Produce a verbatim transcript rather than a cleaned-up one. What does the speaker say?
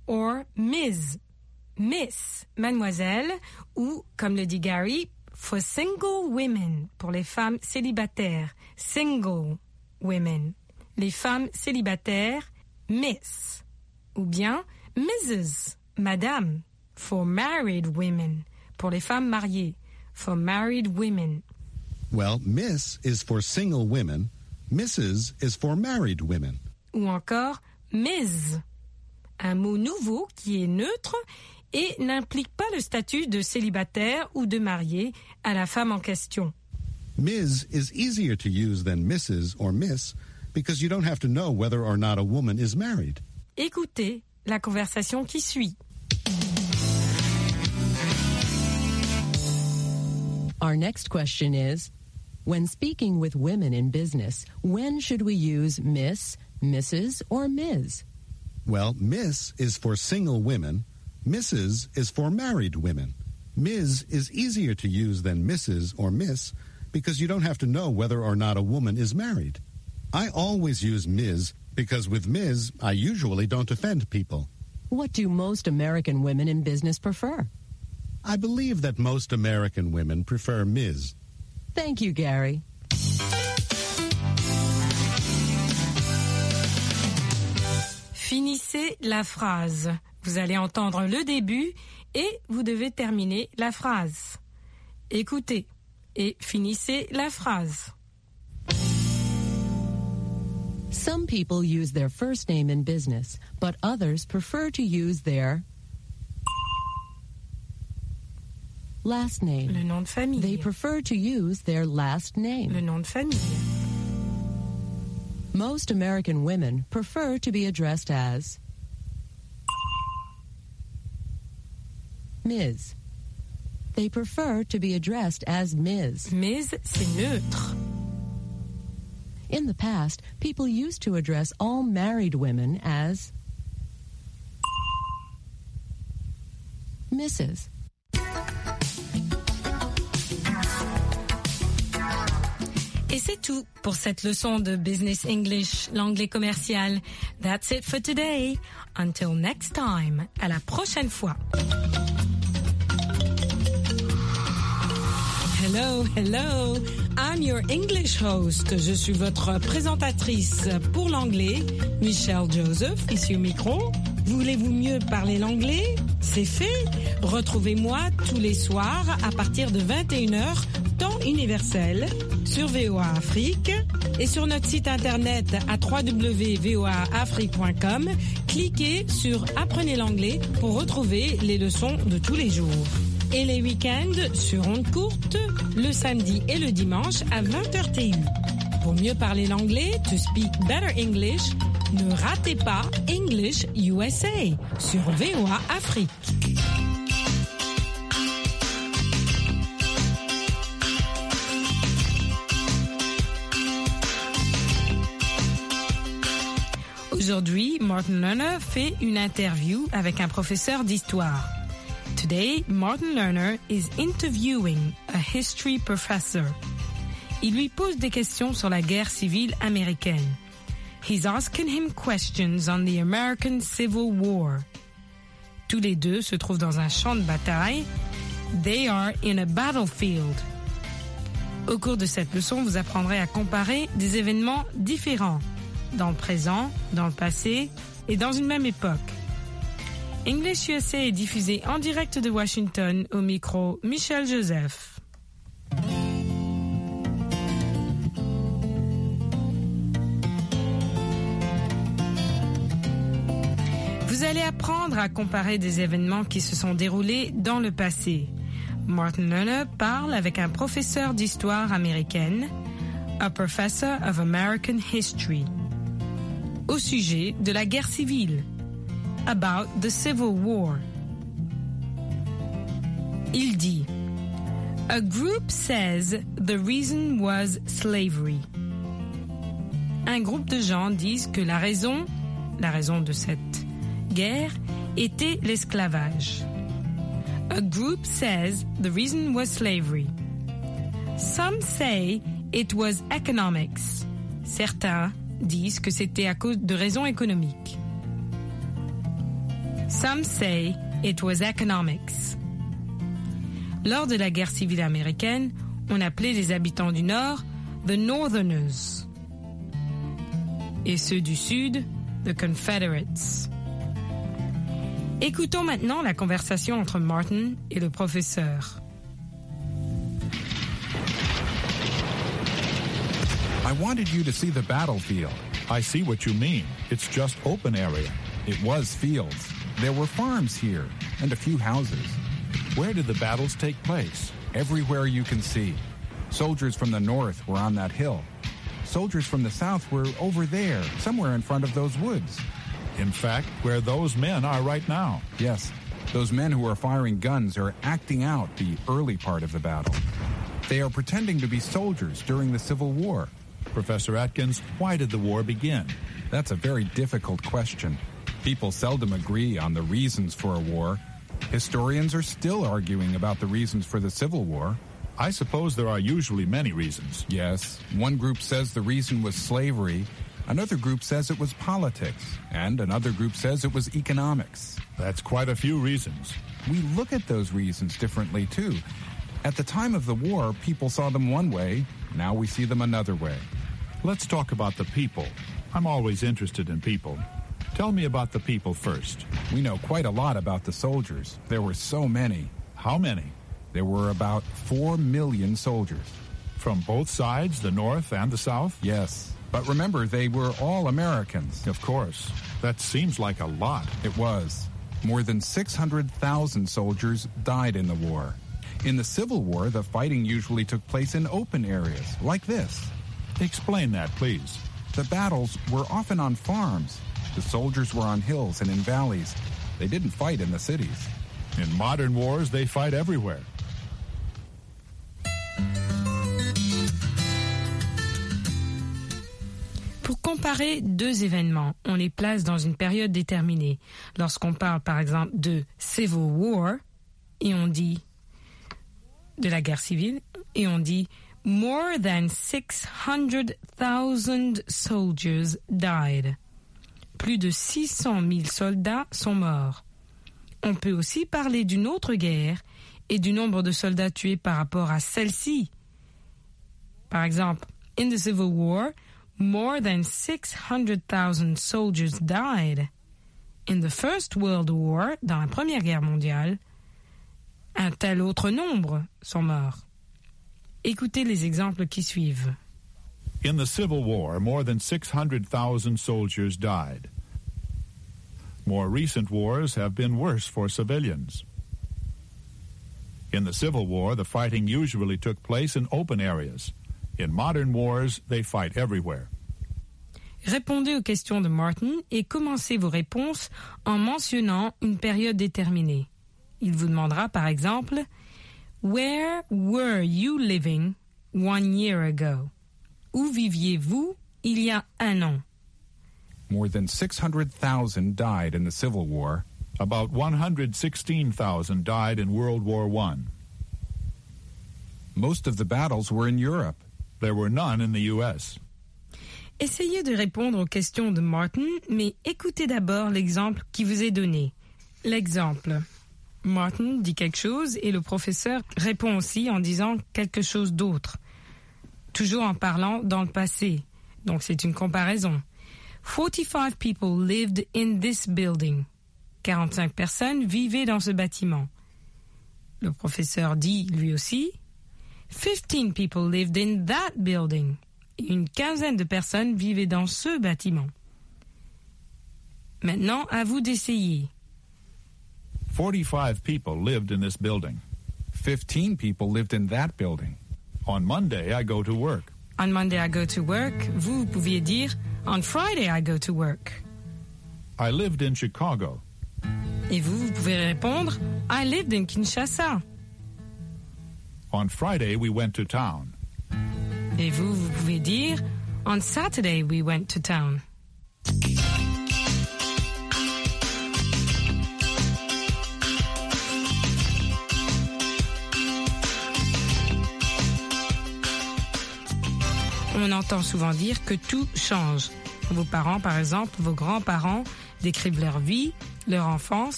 or Miz. Miss, mademoiselle, ou, comme le dit Gary, for single women, pour les femmes célibataires. Single women. Les femmes célibataires, Miss. Ou bien Missus, madame, for married women, pour les femmes mariées. For married women. Well, Miss is for single women. Missus is for married women. Ou encore Miz, un mot nouveau qui est neutre et n'implique pas le statut de célibataire ou de marié à la femme en question. Miz is easier to use than Missus or Miss because you don't have to know whether or not a woman is married. Écoutez la conversation qui suit. Our next question is, when speaking with women in business, when should we use Miss, Missus, or Miz? Well, Miss is for single women. Missus is for married women. Miz is easier to use than Missus or Miss because you don't have to know whether or not a woman is married. I always use Miz because with Miz, I usually don't offend people. What do most American women in business prefer? I believe that most American women prefer Miz. Thank you, Gary. Finissez la phrase. Vous allez entendre le début et vous devez terminer la phrase. Écoutez et finissez la phrase. Some people use their first name in business, but others prefer to use their last name. Le nom de famille. They prefer to use their last name. Le nom de famille. Most American women prefer to be addressed as Miz. They prefer to be addressed as Miz. Miz, c'est neutre. In the past, people used to address all married women as Missus Et c'est tout pour cette leçon de Business English, l'anglais commercial. That's it for today. Until next time. À la prochaine fois. Hello, hello. I'm your English host. Je suis votre présentatrice pour l'anglais, Michelle Joseph, ici au micro. Voulez-vous mieux parler l'anglais? C'est fait. Retrouvez-moi tous les soirs à partir de vingt et une heures, temps universel, sur V O A Afrique et sur notre site internet à w w w point v o a afrique point com. Cliquez sur Apprenez l'anglais pour retrouver les leçons de tous les jours. Et les week-ends sur ondes courtes, le samedi et le dimanche à vingt heures T U. Pour mieux parler l'anglais, to speak better English, ne ratez pas English U S A sur V O A Afrique. Aujourd'hui, Martin Lerner fait une interview avec un professeur d'histoire. Today, Martin Lerner is interviewing a history professor. Il lui pose des questions sur la guerre civile américaine. He's asking him questions on the American Civil War. Tous les deux se trouvent dans un champ de bataille. They are in a battlefield. Au cours de cette leçon, vous apprendrez à comparer des événements différents, dans le présent, dans le passé et dans une même époque. English U S A est diffusé en direct de Washington au micro Michelle Joseph. Vous allez apprendre à comparer des événements qui se sont déroulés dans le passé. Martin Lerner parle avec un professeur d'histoire américaine, a professor of American history, au sujet de la guerre civile. About the Civil War. Il dit, a group says the reason was slavery. Un groupe de gens disent que la raison, la raison de cette guerre, était l'esclavage. A group says the reason was slavery. Some say it was economics. Certains disent que c'était à cause de raisons économiques. Some say it was economics. Lors de la guerre civile américaine, on appelait les habitants du Nord the Northerners et ceux du Sud the Confederates. Écoutons maintenant la conversation entre Martin et le professeur. I wanted you to see the battlefield. I see what you mean. It's just open area. It was fields. There were farms here and a few houses. Where did the battles take place? Everywhere you can see. Soldiers from the north were on that hill. Soldiers from the south were over there, somewhere in front of those woods. In fact, where those men are right now. Yes, those men who are firing guns are acting out the early part of the battle. They are pretending to be soldiers during the Civil War. Professor Atkins, why did the war begin? That's a very difficult question. People seldom agree on the reasons for a war. Historians are still arguing about the reasons for the Civil War. I suppose there are usually many reasons. Yes, one group says the reason was slavery, another group says it was politics, and another group says it was economics. That's quite a few reasons. We look at those reasons differently, too. At the time of the war, people saw them one way, now we see them another way. Let's talk about the people. I'm always interested in people. Tell me about the people first. We know quite a lot about the soldiers. There were so many. How many? There were about four million soldiers. From both sides, the North and the South? Yes. But remember, they were all Americans. Of course. That seems like a lot. It was. More than six hundred thousand soldiers died in the war. In the Civil War, the fighting usually took place in open areas, like this. Explain that, please. The battles were often on farms. The soldiers were on hills and in valleys. They didn't fight in the cities. In modern wars, they fight everywhere. Pour comparer deux événements, on les place dans une période déterminée. Lorsqu'on parle par exemple de Civil War, et on dit de la guerre civile, et on dit more than six hundred thousand soldiers died. Plus de six cent mille soldats sont morts. On peut aussi parler d'une autre guerre et du nombre de soldats tués par rapport à celle-ci. Par exemple, in the Civil War, more than six hundred thousand soldiers died. In the First World War, dans la Première Guerre mondiale, un tel autre nombre sont morts. Écoutez les exemples qui suivent. In the Civil War, more than six hundred thousand soldiers died. More recent wars have been worse for civilians. In the Civil War, the fighting usually took place in open areas. In modern wars, they fight everywhere. Répondez aux questions de Martin et commencez vos réponses en mentionnant une période déterminée. Il vous demandera par exemple « Where were you living one year ago » Où viviez-vous il y a un an? More than six hundred thousand died in the Civil War. About one hundred sixteen thousand died in World War One. Most of the battles were in Europe. There were none in the U S. Essayez de répondre aux questions de Martin, mais écoutez d'abord l'exemple qui vous est donné. L'exemple. Martin dit quelque chose et le professeur répond aussi en disant quelque chose d'autre. Toujours en parlant dans le passé. Donc c'est une comparaison. forty-five people lived in this building. quarante-cinq personnes vivaient dans ce bâtiment. Le professeur dit lui aussi fifteen people lived in that building. Et une quinzaine de personnes vivaient dans ce bâtiment. Maintenant, à vous d'essayer. forty-five people lived in this building. Fifteen people lived in that building. On Monday, I go to work. On Monday, I go to work. Vous, vous pouviez dire on Friday, I go to work. I lived in Chicago. Et vous, vous pouvez répondre I lived in Kinshasa. On Friday, we went to town. Et vous, vous pouvez dire on Saturday, we went to town. On entend souvent dire que tout change. Vos parents, par exemple, vos grands-parents décrivent leur vie, leur enfance